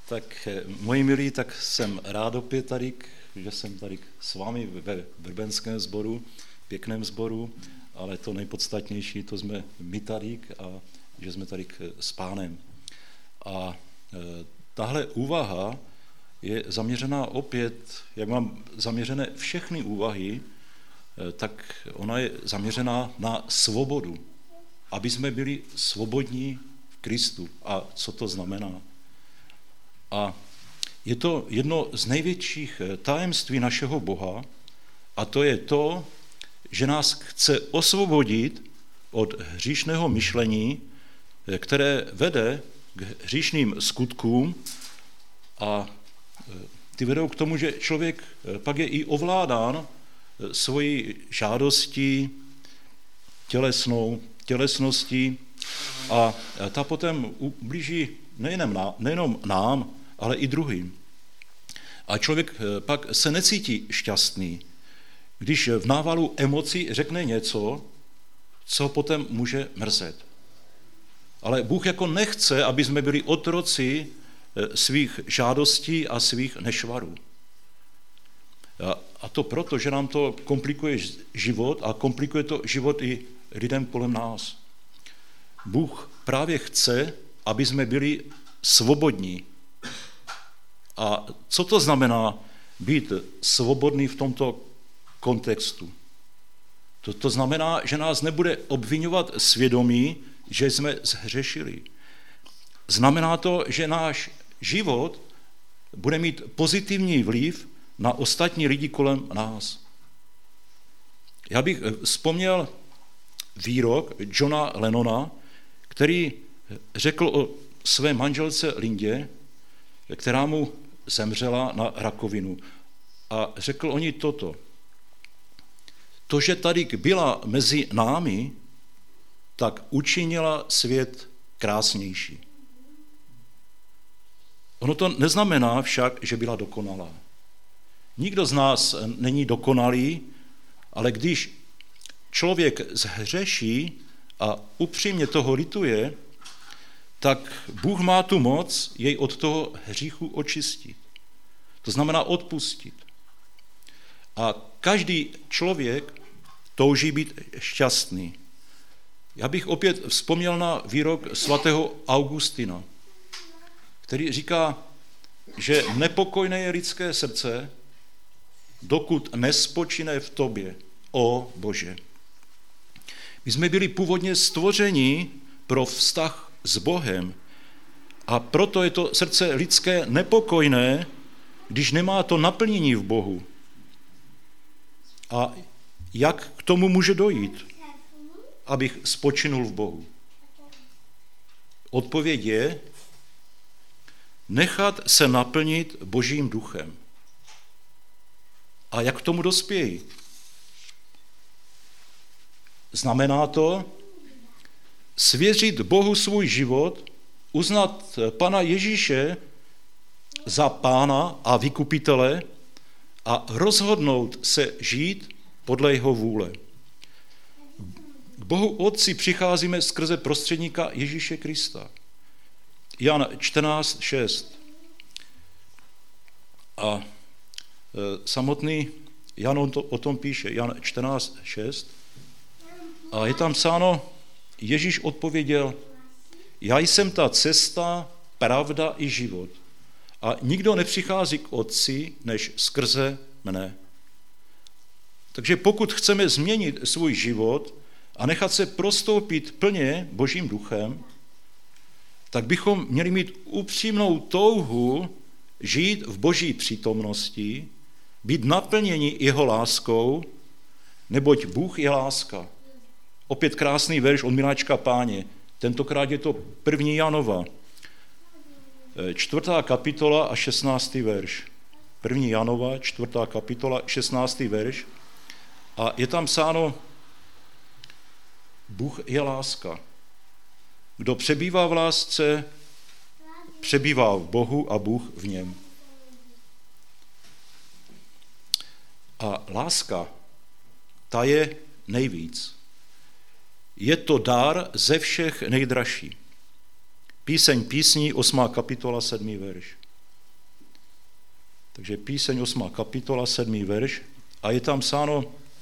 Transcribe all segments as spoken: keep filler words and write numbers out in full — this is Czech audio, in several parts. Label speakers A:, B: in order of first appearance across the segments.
A: Tak moji milí, tak jsem rád opět tady, že jsem tady s vámi ve vrbenském sboru, pěkném sboru, ale to nejpodstatnější, to jsme my tady a že jsme tady s Pánem. A e, tahle úvaha je zaměřená opět, jak mám zaměřené všechny úvahy, e, tak ona je zaměřená na svobodu, aby jsme byli svobodní v Kristu. A co to znamená? A je to jedno z největších tajemství našeho Boha, a to je to, že nás chce osvobodit od hříšného myšlení, které vede k hříšným skutkům, a ty vedou k tomu, že člověk pak je i ovládán svojí žádostí, tělesnou, tělesností, a ta potom ublíží nejenom, ná, nejenom nám, ale i druhým. A člověk pak se necítí šťastný, když v návalu emocí řekne něco, co potom může mrzet. Ale Bůh jako nechce, aby jsme byli otroci svých žádostí a svých nešvarů. A to proto, že nám to komplikuje život a komplikuje to život i lidem kolem nás. Bůh právě chce, aby jsme byli svobodní. A co to znamená být svobodný v tomto kontextu? To, to znamená, že nás nebude obvinovat svědomí, že jsme zhřešili. Znamená to, že náš život bude mít pozitivní vliv na ostatní lidi kolem nás. Já bych vzpomněl výrok Johna Lennona, který řekl o své manželce Lindě, která mu zemřela na rakovinu. A řekl o ní toto. To, že tady byla mezi námi, tak učinila svět krásnější. Ono to neznamená však, že byla dokonalá. Nikdo z nás není dokonalý, ale když člověk zhřeší a upřímně toho lituje, tak Bůh má tu moc jej od toho hříchu očistit. To znamená odpustit. A každý člověk touží být šťastný. Já bych opět vzpomněl na výrok svatého Augustina, který říká, že nepokojné je lidské srdce, dokud nespočine v tobě, ó Bože. My jsme byli původně stvořeni pro vztah s Bohem, a proto je to srdce lidské nepokojné, když nemá to naplnění v Bohu. A jak k tomu může dojít, abych spočinul v Bohu? Odpověď je nechat se naplnit Božím duchem. A jak k tomu dospějí? Znamená to svěřit Bohu svůj život, uznat Pana Ježíše za Pána a vykupitele a rozhodnout se žít podle jeho vůle. K Bohu Otci přicházíme skrze prostředníka Ježíše Krista. Jan čtrnáct šest. A samotný Jan o tom píše, Jan čtrnáct šest. A je tam psáno, Ježíš odpověděl, já jsem ta cesta, pravda i život. A nikdo nepřichází k Otci, než skrze mne. Takže pokud chceme změnit svůj život a nechat se prostoupit plně Božím duchem, tak bychom měli mít upřímnou touhu žít v Boží přítomnosti, být naplněni jeho láskou, neboť Bůh je láska. Opět krásný verš od Miláčka Páně. Tentokrát je to první Janova, čtvrtá kapitola a šestnáctý verš. První Janova, čtvrtá kapitola, šestnáctý verš. A je tam psáno, Bůh je láska. Kdo přebývá v lásce, přebývá v Bohu a Bůh v něm. A láska, ta je nejvíc. Je to dar ze všech nejdražší. Píseň písní, osmá kapitola, sedmý verš. Takže píseň osmá kapitola, sedmý verš, a je tam psáno: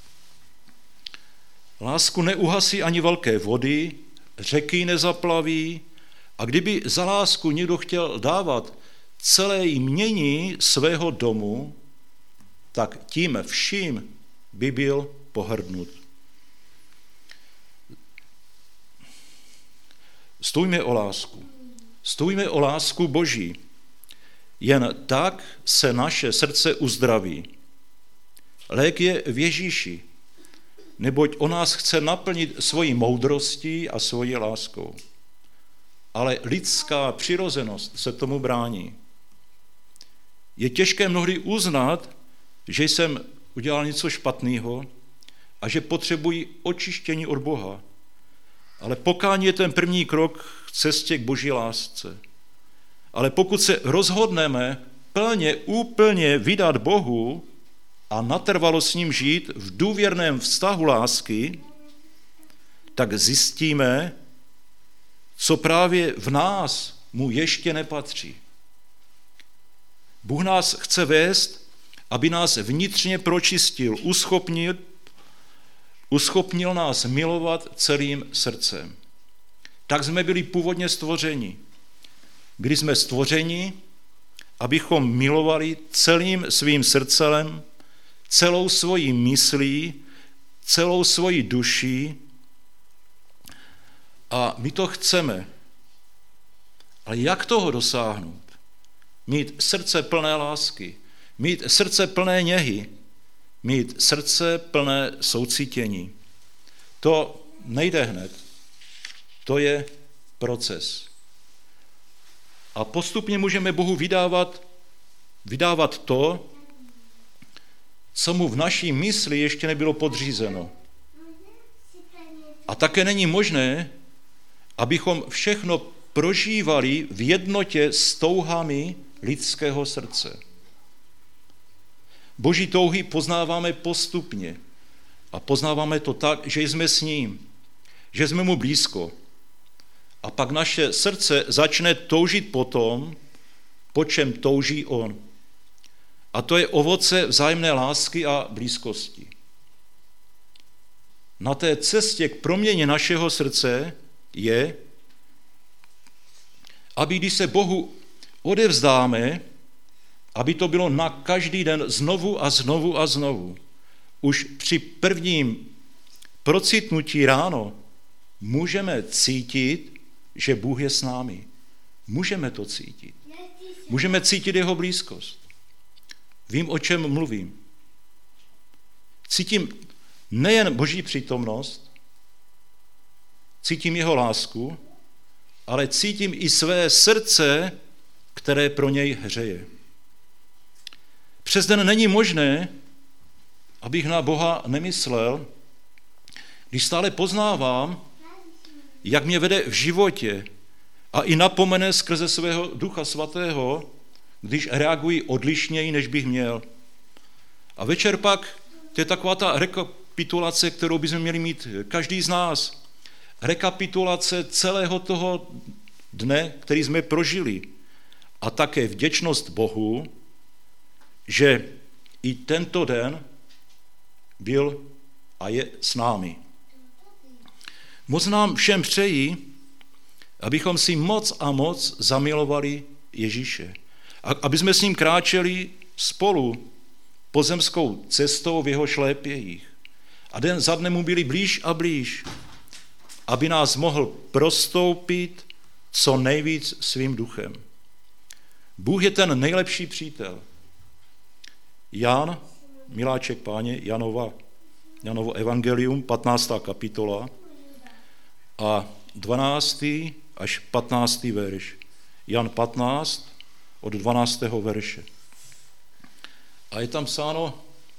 A: lásku neuhasí ani velké vody, řeky nezaplaví, a kdyby za lásku někdo chtěl dávat celé jmění svého domu, tak tím vším by byl pohrdnut. Stůjme o lásku. Stůjme o lásku Boží. Jen tak se naše srdce uzdraví. Lék je v Ježíši, neboť on nás chce naplnit svojí moudrostí a svojí láskou. Ale lidská přirozenost se tomu brání. Je těžké mnohdy uznat, že jsem udělal něco špatného a že potřebuji očištění od Boha. Ale pokání je ten první krok k cestě k Boží lásce. Ale pokud se rozhodneme plně, úplně vydat Bohu a natrvalo s ním žít v důvěrném vztahu lásky, tak zjistíme, co právě v nás mu ještě nepatří. Bůh nás chce vést, aby nás vnitřně pročistil, uschopnil, uschopnil nás milovat celým srdcem. Tak jsme byli původně stvořeni. Byli jsme stvořeni, abychom milovali celým svým srdcem, celou svojí myslí, celou svojí duší, a my to chceme. Ale jak toho dosáhnout? Mít srdce plné lásky, mít srdce plné něhy, mít srdce plné soucítění. To nejde hned. To je proces. A postupně můžeme Bohu vydávat, vydávat to, co mu v naší mysli ještě nebylo podřízeno. A také není možné, abychom všechno prožívali v jednotě s touhami lidského srdce. Boží touhy poznáváme postupně a poznáváme to tak, že jsme s ním, že jsme mu blízko. A pak naše srdce začne toužit po tom, po čem touží on. A to je ovoce vzájemné lásky a blízkosti. Na té cestě k proměně našeho srdce je, aby když se Bohu odevzdáme, aby to bylo na každý den znovu a znovu a znovu. Už při prvním procitnutí ráno můžeme cítit, že Bůh je s námi. Můžeme to cítit. Můžeme cítit jeho blízkost. Vím, o čem mluvím. Cítím nejen Boží přítomnost, cítím jeho lásku, ale cítím i své srdce, které pro něj hřeje. Přes den není možné, abych na Boha nemyslel, když stále poznávám, jak mě vede v životě a i napomene skrze svého Ducha Svatého, když reaguji odlišněji, než bych měl. A večer pak, to je taková ta rekapitulace, kterou bychom měli mít každý z nás. Rekapitulace celého toho dne, který jsme prožili. A také vděčnost Bohu, že i tento den byl a je s námi. Moc nám všem přeji, abychom si moc a moc zamilovali Ježíše. A aby jsme s ním kráčeli spolu pozemskou cestou v jeho šlépějích. A den za dnem mu byli blíž a blíž, aby nás mohl prostoupit co nejvíc svým duchem. Bůh je ten nejlepší přítel. Jan, miláček Páně, Janova, Janovo evangelium, patnáctá kapitola a dvanáctý až patnáctý verš. Jan patnáct od dvanáctého verše. A je tam psáno: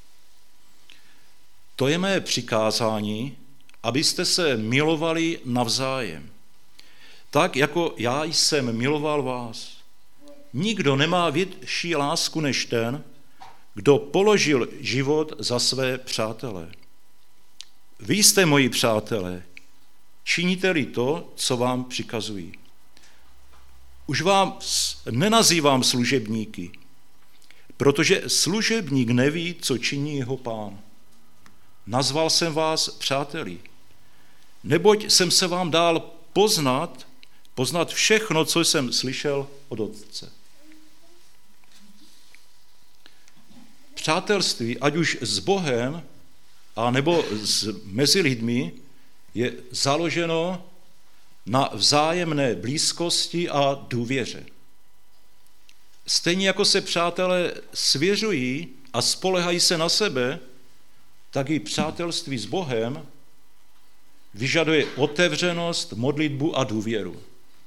A: to je mé přikázání, abyste se milovali navzájem. Tak, jako já jsem miloval vás. Nikdo nemá větší lásku než ten, kdo položil život za své přátele. Vy jste moji přátelé, činíte-li to, co vám přikazují. Už vám nenazývám služebníky, protože služebník neví, co činí jeho pán. Nazval jsem vás přáteli, neboť jsem se vám dal poznat, poznat všechno, co jsem slyšel od Otce. Přátelství, ať už s Bohem, a nebo s, mezi lidmi, je založeno na vzájemné blízkosti a důvěře. Stejně jako se přátelé svěřují a spolehají se na sebe, tak i přátelství s Bohem vyžaduje otevřenost, modlitbu a důvěru.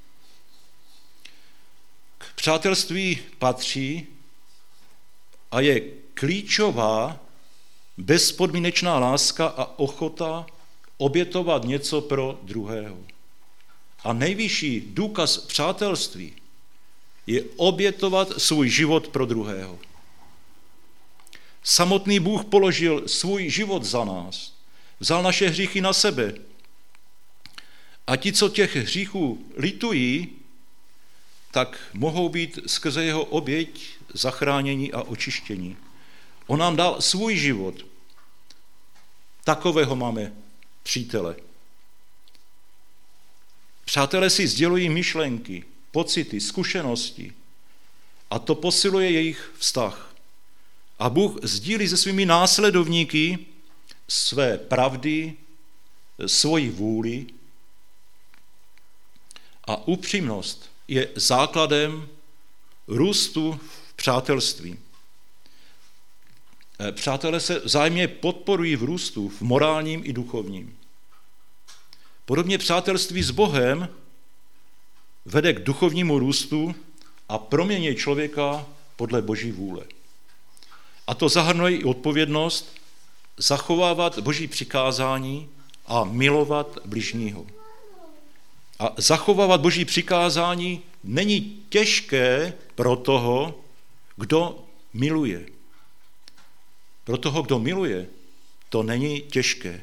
A: K přátelství patří a je klíčová bezpodmínečná láska a ochota obětovat něco pro druhého. A nejvyšší důkaz přátelství je obětovat svůj život pro druhého. Samotný Bůh položil svůj život za nás, vzal naše hříchy na sebe. A ti, co těch hříchů litují, tak mohou být skrze jeho oběť zachránění a očištění. On nám dal svůj život. Takového máme přítele. Přátelé si sdělují myšlenky, pocity, zkušenosti a to posiluje jejich vztah. A Bůh sdílí se svými následovníky své pravdy, svoji vůli a upřímnost je základem růstu v přátelství. Přátelé se vzájemně podporují v růstu, v morálním i duchovním. Podobně přátelství s Bohem vede k duchovnímu růstu a proměně člověka podle Boží vůle. A to zahrnuje i odpovědnost zachovávat Boží přikázání a milovat bližního. A zachovávat Boží přikázání není těžké pro toho, kdo miluje. Pro toho, kdo miluje, to není těžké.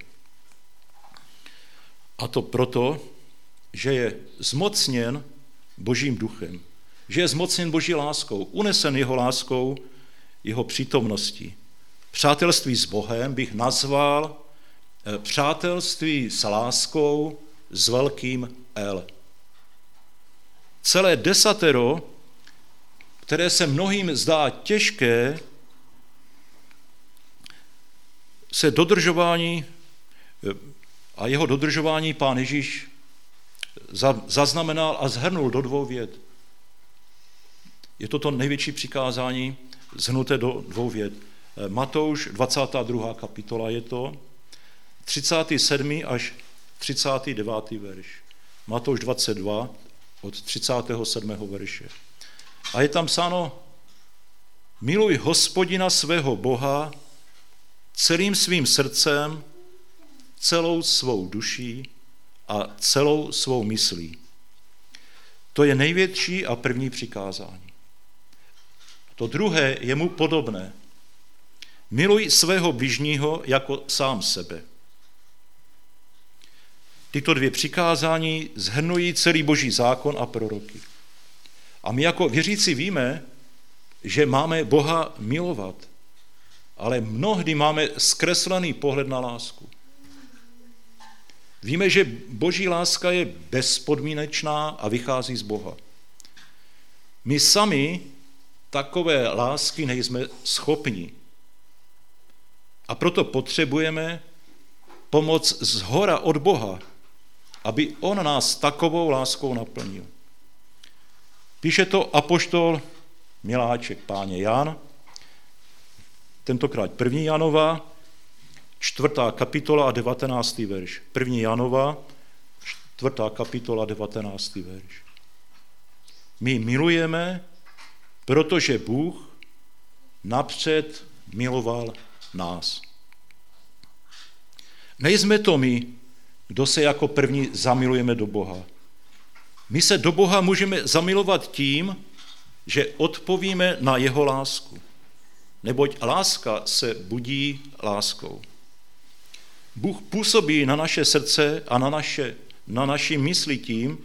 A: A to proto, že je zmocněn Božím duchem, že je zmocněn Boží láskou, unesen jeho láskou, jeho přítomností. Přátelství s Bohem bych nazval přátelství s láskou s velkým L. Celé desatero, které se mnohým zdá těžké, se dodržování a jeho dodržování Pán Ježíš zaznamenal a shrnul do dvou vět. Je to to největší přikázání shrnuté do dvou vět. Matouš dvacátá druhá kapitola je to, třicátý sedmý až třicátý devátý verš. Matouš dvacet dva od třicátého sedmého verše. A je tam psáno: miluj Hospodina svého Boha celým svým srdcem, celou svou duší a celou svou myslí. To je největší a první přikázání. To druhé je mu podobné. Miluj svého bližního jako sám sebe. Tyto dvě přikázání shrnují celý Boží zákon a proroky. A my jako věřící víme, že máme Boha milovat, ale mnohdy máme zkreslený pohled na lásku. Víme, že Boží láska je bezpodmínečná a vychází z Boha. My sami takové lásky nejsme schopni. A proto potřebujeme pomoc zhora od Boha, aby on nás takovou láskou naplnil. Píše to apoštol miláček Páně Jan, tentokrát první Janova, čtvrtá kapitola a devatenáctý verš. První Janova, čtvrtá kapitola, devatenáctý verš. My milujeme, protože Bůh napřed miloval nás. Nejsme to my, kdo se jako první zamilujeme do Boha. My se do Boha můžeme zamilovat tím, že odpovíme na jeho lásku. Neboť láska se budí láskou. Bůh působí na naše srdce a na, naše, na naši mysli tím,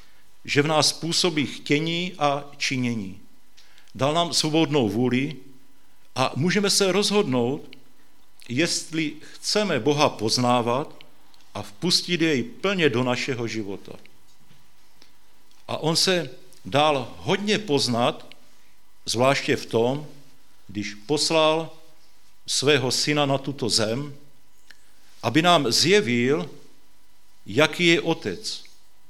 A: že v nás působí chtění a činění. Dal nám svobodnou vůli A můžeme se rozhodnout, jestli chceme Boha poznávat a vpustit jej plně do našeho života. A on se dal hodně poznat, zvláště v tom, když poslal svého syna na tuto zem, aby nám zjevil, jaký je otec.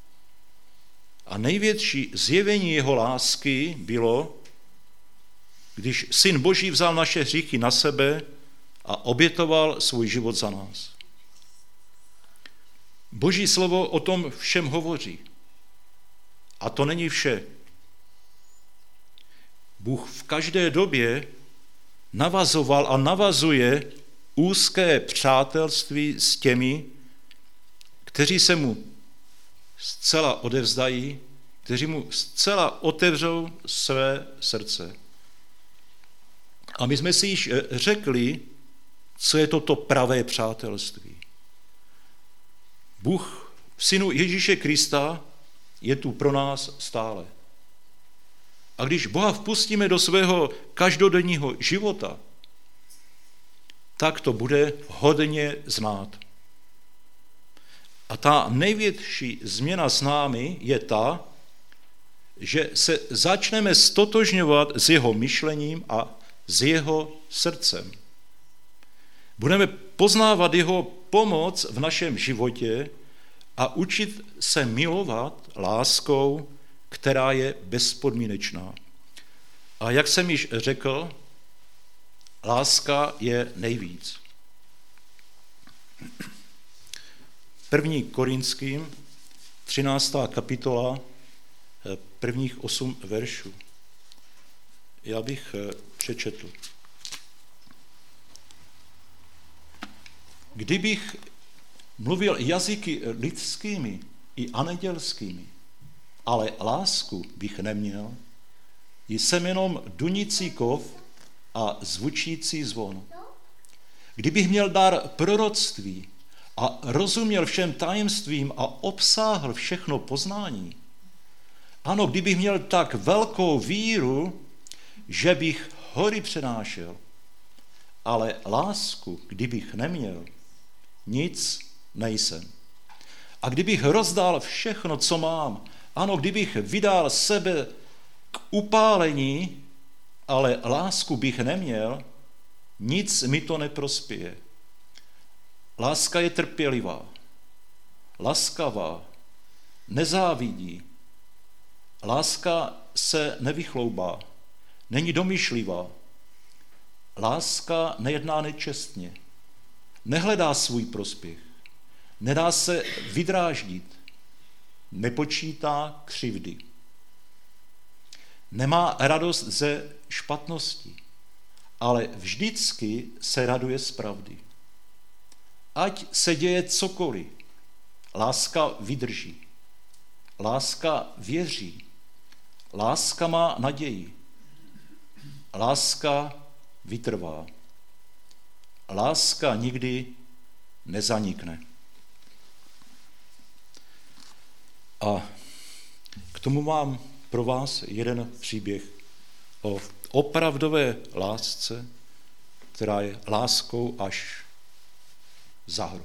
A: A největší zjevení jeho lásky bylo, když Syn Boží vzal naše hříchy na sebe a obětoval svůj život za nás. Boží slovo o tom všem hovoří. A to není vše. Bůh v každé době navazoval a navazuje úzké přátelství s těmi, kteří se mu zcela odevzdají, kteří mu zcela otevřou své srdce. A my jsme si již řekli, co je toto pravé přátelství. Bůh v Synu Ježíše Krista je tu pro nás stále. A když Boha vpustíme do svého každodenního života, tak to bude hodně znát. A ta největší změna s námi je ta, že se začneme stotožňovat s jeho myšlením a s jeho srdcem. Budeme poznávat jeho pomoc v našem životě a učit se milovat láskou, která je bezpodmínečná. A jak jsem již řekl, láska je nejvíc. První Korinským, třináctá kapitola, prvních osm veršů. Já bych přečetl. Kdybych mluvil jazyky lidskými i anedělskými, ale lásku bych neměl, jsem jenom dunící kov a zvučící zvon. Kdybych měl dar proroctví a rozuměl všem tajemstvím a obsáhl všechno poznání, ano, kdybych měl tak velkou víru, že bych hory přenášel, ale lásku, kdybych neměl, nic nejsem. A kdybych rozdal všechno, co mám, ano, kdybych vydal sebe k upálení, ale lásku bych neměl, nic mi to neprospěje. Láska je trpělivá, laskavá, nezávidí. Láska se nevychloubá, není domýšlivá. Láska nejedná nečestně, nehledá svůj prospěch, nedá se vydráždit, nepočítá křivdy. Nemá radost ze špatnosti, ale vždycky se raduje z pravdy. Ať se děje cokoliv, láska vydrží, láska věří, láska má naději, láska vytrvá, láska nikdy nezanikne. A k tomu mám pro vás jeden příběh o opravdové lásce, která je láskou až za hrob.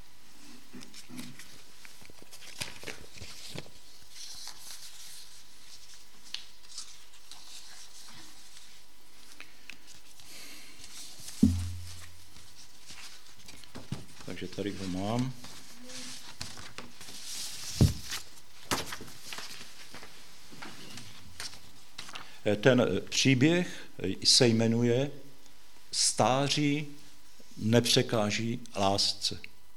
A: Takže tady ho mám. Ten příběh se jmenuje Stáří nepřekáží lásce.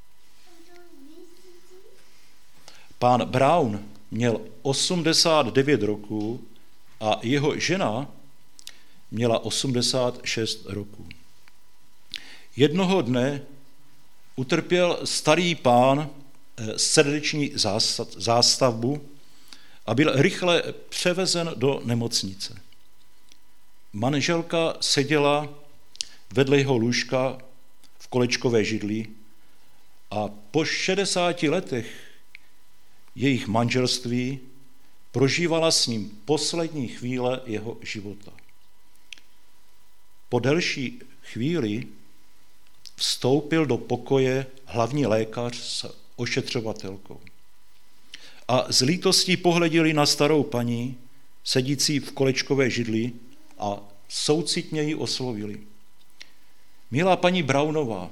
A: Pán Brown měl osmdesát devět roků a jeho žena měla osmdesát šest roků. Jednoho dne utrpěl starý pán srdeční zástavbu a byl rychle převezen do nemocnice. Manželka seděla vedle jeho lůžka v kolečkové židli a po šedesáti letech jejich manželství prožívala s ním poslední chvíle jeho života. Po delší chvíli vstoupil do pokoje hlavní lékař s ošetřovatelkou. A z lítostí pohleděli na starou paní, sedící v kolečkové židli, a soucitně ji oslovili. Milá paní Brownová,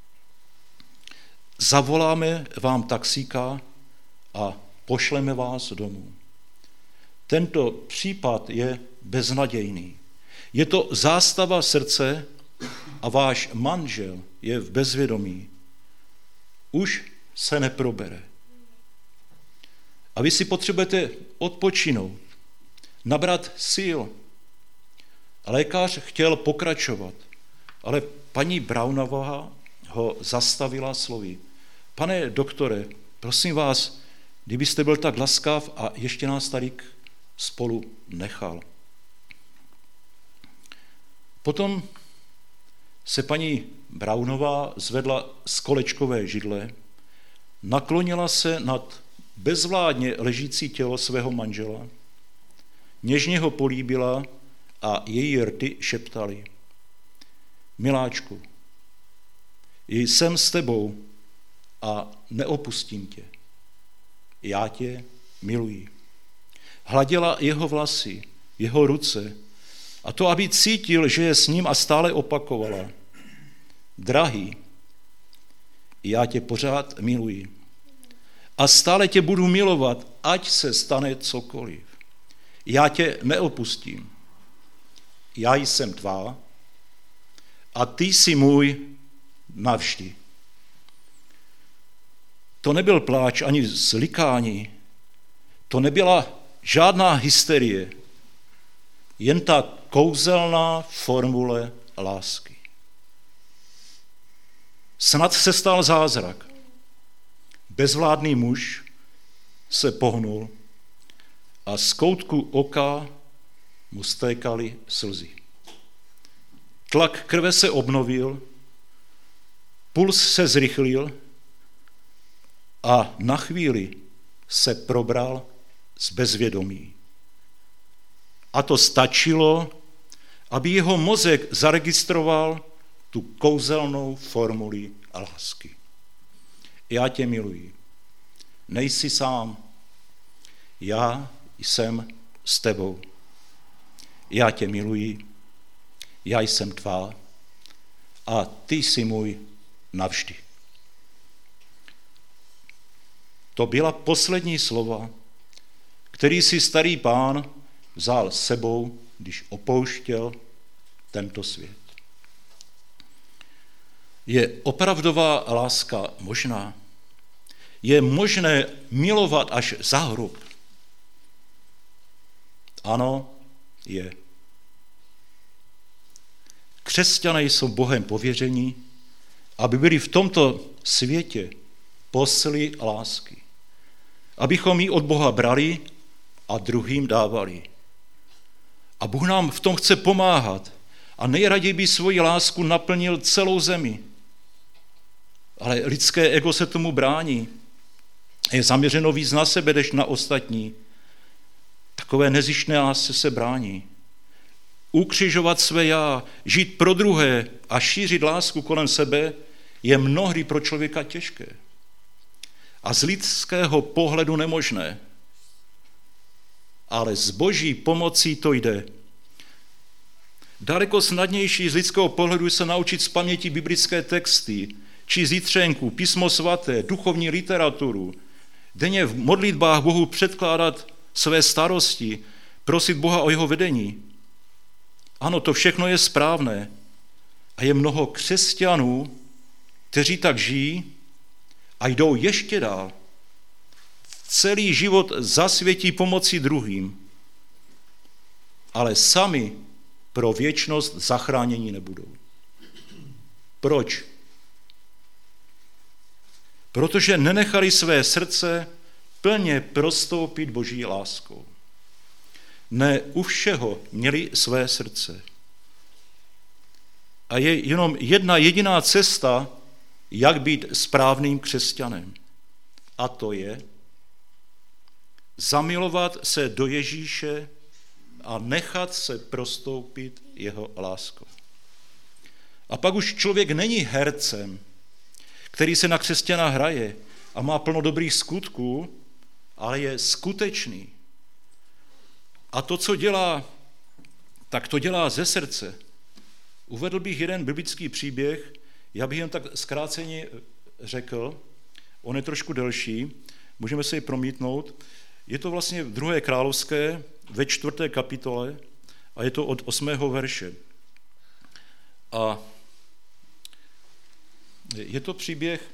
A: zavoláme vám taxíka a pošleme vás domů. Tento případ je beznadějný. Je to zástava srdce a váš manžel je v bezvědomí. Už se neprobere. A vy si potřebujete odpočinout, nabrat sil. A lékař chtěl pokračovat, ale paní Brownová ho zastavila slovy. Pane doktore, prosím vás, kdybyste byl tak laskav a ještě nás tady spolu nechal. Potom se paní Brownová zvedla z kolečkové židle, naklonila se nad bezvládně ležící tělo svého manžela, něžně ho políbila a její rty šeptaly. Miláčku, jsem s tebou a neopustím tě. Já tě miluji. Hladila jeho vlasy, jeho ruce, a to, aby cítil, že je s ním, a stále opakovala. Drahý, já tě pořád miluji. A stále tě budu milovat, ať se stane cokoliv. Já tě neopustím. Já jsem tvá a ty jsi můj navždy. To nebyl pláč ani zlikání, to nebyla žádná hysterie, jen ta kouzelná formule lásky. Snad se stal zázrak. Bezvládný muž se pohnul a z koutku oka mu stékaly slzy. Tlak krve se obnovil, puls se zrychlil a na chvíli se probral z bezvědomí. A to stačilo, aby jeho mozek zaregistroval tu kouzelnou formuli lásky. Já tě miluji. Nejsi sám. Já jsem s tebou. Já tě miluji. Já jsem tvá a ty jsi můj navždy. To byla poslední slova, který si starý pán vzal s sebou, když opouštěl tento svět. Je opravdová láska možná? Je možné milovat až za hrob? Ano, je. Křesťané jsou Bohem pověření, aby byli v tomto světě posly lásky. Abychom ji od Boha brali a druhým dávali. A Bůh nám v tom chce pomáhat. A nejraději by svoji lásku naplnil celou zemi. Ale lidské ego se tomu brání. Je zaměřeno víc na sebe, než na ostatní. Takové nezištné lásce se brání. Ukřižovat své já, žít pro druhé a šířit lásku kolem sebe je mnohdy pro člověka těžké. A z lidského pohledu nemožné. Ale s Boží pomocí to jde. Daleko snadnější z lidského pohledu se naučit z paměti biblické texty, či zítřenku, písmo svaté, duchovní literaturu, denně v modlitbách Bohu předkládat své starosti, prosit Boha o jeho vedení. Ano, to všechno je správné. A je mnoho křesťanů, kteří tak žijí a jdou ještě dál. Celý život zasvětí pomocí druhým, ale sami pro věčnost zachránění nebudou. Proč? Protože nenechali své srdce plně prostoupit Boží láskou. Ne u všeho měli své srdce. A je jenom jedna jediná cesta, jak být správným křesťanem. A to je zamilovat se do Ježíše a nechat se prostoupit jeho láskou. A pak už člověk není hercem, který se na křesťana hraje a má plno dobrých skutků, ale je skutečný. A to, co dělá, tak to dělá ze srdce. Uvedl bych jeden biblický příběh, já bych jen tak zkráceně řekl, on je trošku delší, můžeme se ji promítnout. Je to vlastně v druhé královské, ve čtvrté kapitole a je to od osmého verše. A je to příběh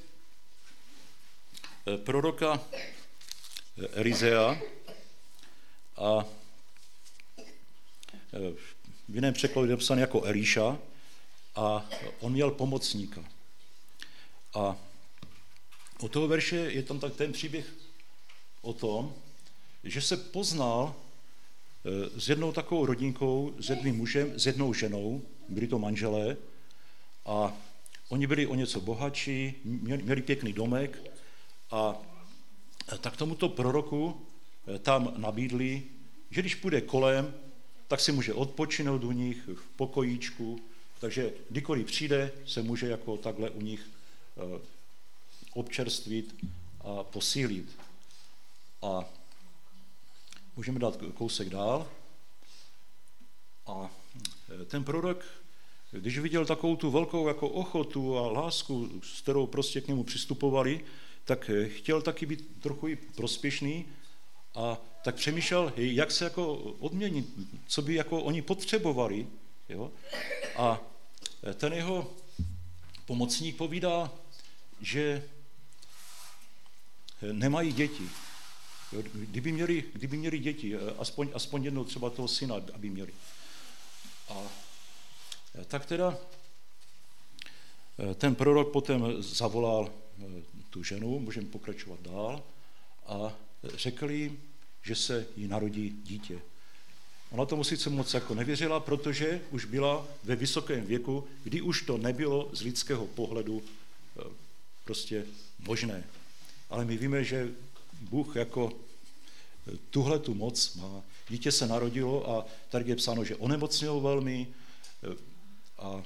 A: proroka Elizea a v jiném překladu je napsaný jako Eliša a on měl pomocníka. A od toho verše je tam tak ten příběh o tom, že se poznal s jednou takovou rodinkou, s jedným mužem, s jednou ženou, byli to manželé a oni byli o něco bohatší, měli, měli pěkný domek a tak tomuto proroku tam nabídli, že když půjde kolem, tak si může odpočinout u nich v pokojíčku, takže kdykoliv přijde, se může jako takhle u nich občerstvit a posílit. A můžeme dát kousek dál. A ten prorok, když viděl takovou tu velkou jako ochotu a lásku, s kterou prostě k němu přistupovali, tak chtěl taky být trochu i prospěšný a tak přemýšlel, jak se jako odměnit, co by jako oni potřebovali. Jo? A ten jeho pomocník povídá, že nemají děti. Kdyby měli, kdyby měli děti, aspoň, aspoň jednou třeba toho syna, aby měli. A tak teda ten prorok potom zavolal tu ženu, můžeme pokračovat dál, a řekl jí, že se jí narodí dítě. Ona tomu sice moc jako nevěřila, protože už byla ve vysokém věku, kdy už to nebylo z lidského pohledu prostě možné. Ale my víme, že Bůh jako tuhle tu moc má. Dítě se narodilo a tady je psáno, že onemocněl velmi a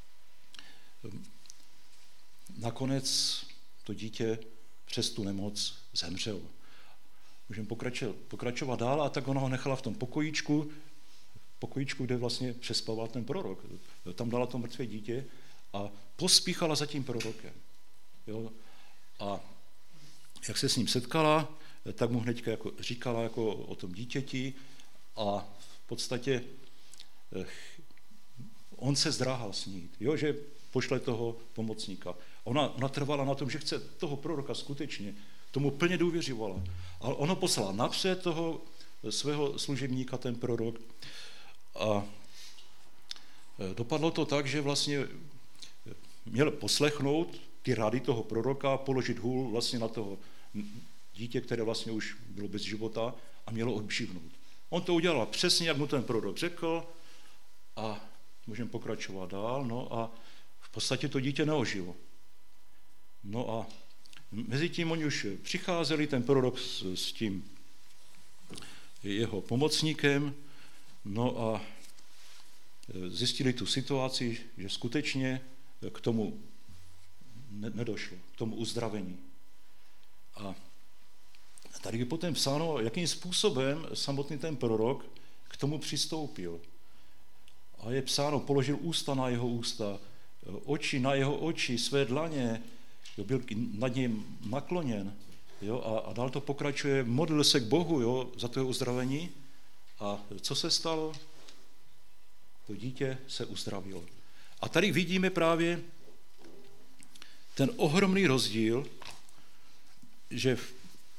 A: nakonec to dítě přes tu nemoc zemřelo. Můžeme pokračovat, pokračovat dál a tak ona ho nechala v tom pokojíčku, pokojíčku, kde vlastně přespával ten prorok. Tam dala to mrtvé dítě a pospíchala za tím prorokem. Jo? A jak se s ním setkala, tak mu hnedka jako říkala jako o tom dítěti a v podstatě on se zdráhal snít, jo, že pošle toho pomocníka. Ona, ona trvala na tom, že chce toho proroka skutečně, tomu plně důvěřovala. Ale ono poslala napřed toho svého služebníka, ten prorok, a dopadlo to tak, že vlastně měl poslechnout ty rady toho proroka, položit hůl vlastně na toho dítě, které vlastně už bylo bez života a mělo obživnout. On to udělal přesně, jak mu ten prorok řekl a můžeme pokračovat dál, no a v podstatě to dítě neožilo. No a mezi tím oni už přicházeli, ten prorok s, s tím jeho pomocníkem, no a zjistili tu situaci, že skutečně k tomu nedošlo, k tomu uzdravení. A tady je potom psáno, jakým způsobem samotný ten prorok k tomu přistoupil. A je psáno, položil ústa na jeho ústa, oči na jeho oči, své dlaně, byl nad ním nakloněn. Jo, a, a dál to pokračuje, modlil se k Bohu, jo, za to jeho uzdravení. A co se stalo? To dítě se uzdravilo. A tady vidíme právě ten ohromný rozdíl, že v,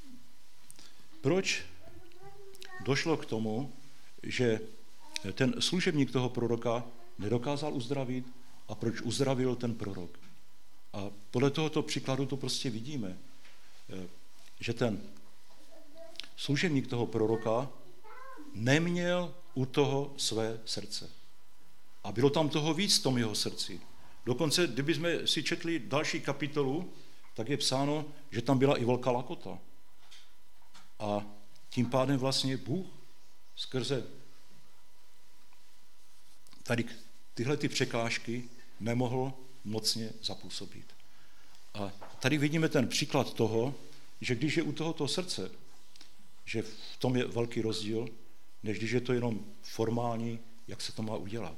A: proč došlo k tomu, že ten služebník toho proroka nedokázal uzdravit a proč uzdravil ten prorok. A podle tohoto příkladu to prostě vidíme, že ten služebník toho proroka neměl u toho své srdce. A bylo tam toho víc v tom jeho srdci. Dokonce, kdybychom si četli další kapitolu, tak je psáno, že tam byla i velká lakota. A tím pádem vlastně Bůh skrze tady tyhle ty překážky nemohl mocně zapůsobit. A tady vidíme ten příklad toho, že když je u tohoto srdce, že v tom je velký rozdíl, než když je to jenom formální, jak se to má udělat.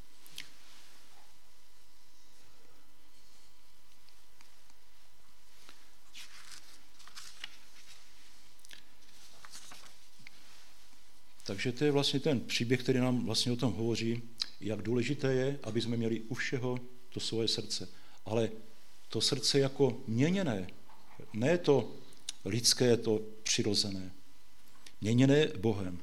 A: Takže to je vlastně ten příběh, který nám vlastně o tom hovoří, jak důležité je, aby jsme měli u všeho to svoje srdce. Ale to srdce jako měněné, ne to lidské, to přirozené. Měněné Bohem.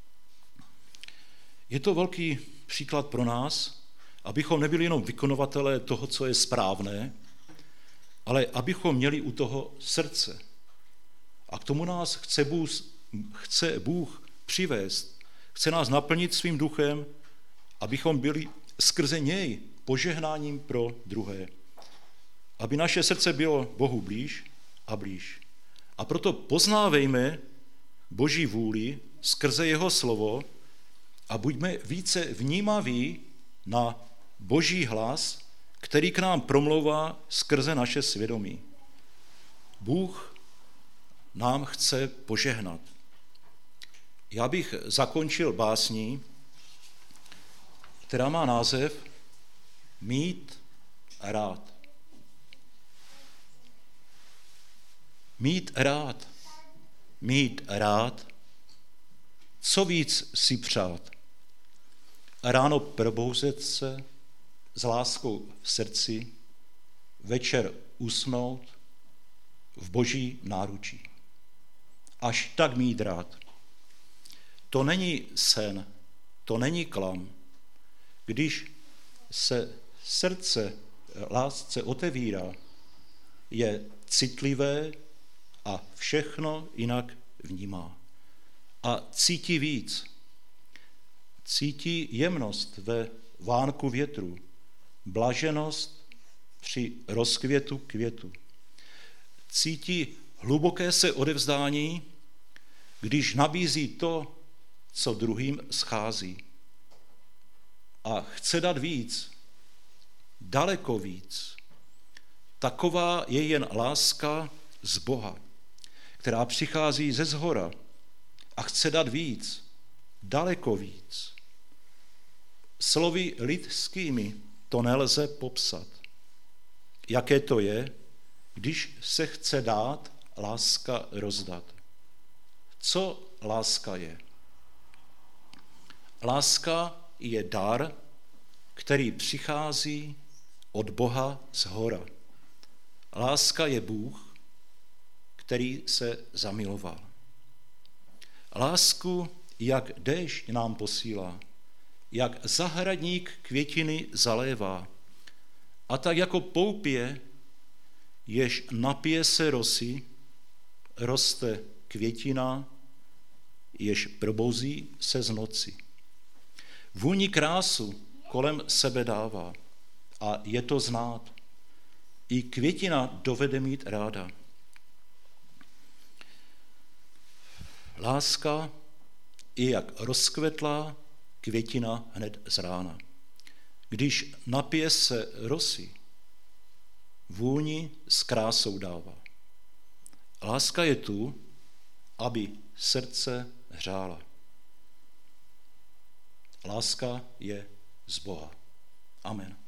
A: Je to velký příklad pro nás, abychom nebyli jenom vykonovatelé toho, co je správné, ale abychom měli u toho srdce. A k tomu nás chce Bůh, chce Bůh přivést, chce nás naplnit svým duchem, abychom byli skrze něj požehnáním pro druhé. Aby naše srdce bylo Bohu blíž a blíž. A proto poznávejme Boží vůli skrze jeho slovo a buďme více vnímaví na Boží hlas, který k nám promlouvá skrze naše svědomí. Bůh nám chce požehnat. Já bych zakončil básní, která má název Mít rád. Mít rád. Mít rád. Co víc si přát? Ráno probouzet se s láskou v srdci, večer usnout v Boží náručí. Až tak mít rád. To není sen, to není klam. Když se srdce lásce otevírá, je citlivé a všechno jinak vnímá. A cítí víc. Cítí jemnost ve vánku větru, blaženost při rozkvětu květu. Cítí hluboké se odevzdání, když nabízí to, co druhým schází. A chce dát víc, daleko víc. Taková je jen láska z Boha, která přichází ze zhora a chce dát víc, daleko víc. Slovy lidskými to nelze popsat. Jaké to je, když se chce dát, láska rozdat. Co láska je? Láska je dar, který přichází od Boha z hora. Láska je Bůh, který se zamiloval. Lásku, jak déšť nám posílá, jak zahradník květiny zalévá, a tak jako poupě, jež napije se rosy, roste květina, jež probouzí se z noci. Vůni krásu kolem sebe dává a je to znát. I květina dovede mít ráda. Láska je jak rozkvetlá květina hned z rána. Když napije se rosy, vůni s krásou dává. Láska je tu, aby srdce hřála. Láska je z Boha. Amen.